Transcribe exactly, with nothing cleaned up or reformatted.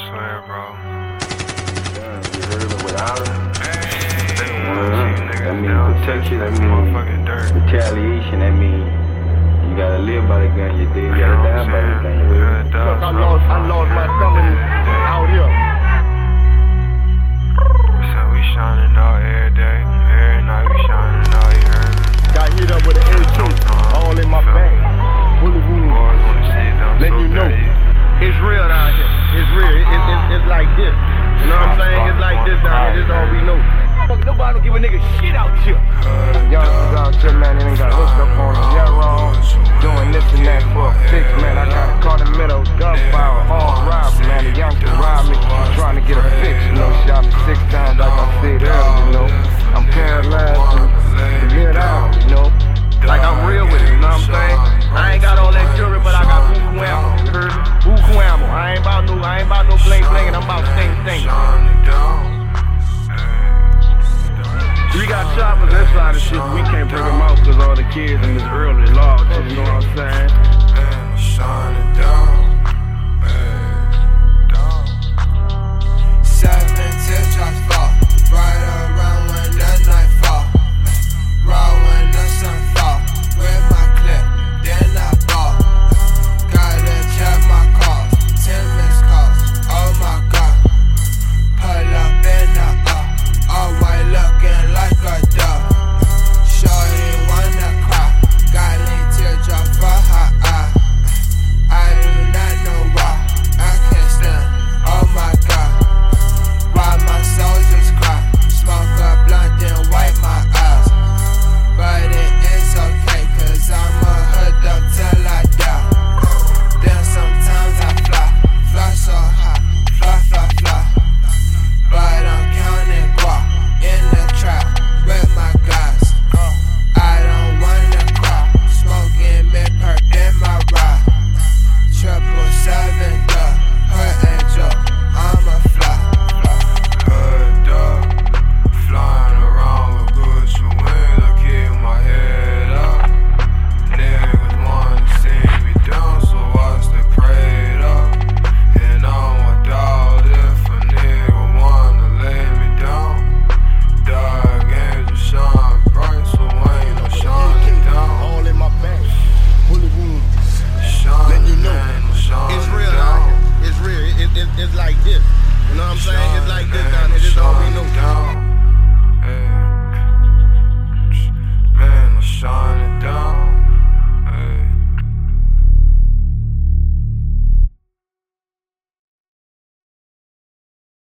swear, bro. Yeah, you heard me without it. That means protection, that means retaliation, that means you gotta live by the gun, you dig, you gotta die by the gun, you dig. Look, I lost, I lost my thumb out here. So we shining out every day, every night we shining out, you heard me? Got hit up with an A two, all in my back. Bullet wound. Letting you know, it's real down here. It's real. It, it, it, it's like this. You know what I'm saying? It's like this down here. This is all we know. Nobody don't give a nigga shit out here. Y'all out here, man, they ain't got hooked up on them. Yeah, wrong. Doing this and that for a fix, man. I got a car in the middle, gunfire, all robbery, man. The youngster robbed me, trying to get a fix, you know. Shot me six times, like I said earlier, you know. I'm paralyzed from the mid out, you know. Like I'm real with it, you know what I'm saying? I ain't got all that jewelry, but I got buku ammo, you heard me? Buku ammo. I ain't about no, I ain't about no bling bling, and I'm about sting sting. We got choppers inside the shit, but we can't bring them out because all the kids in this early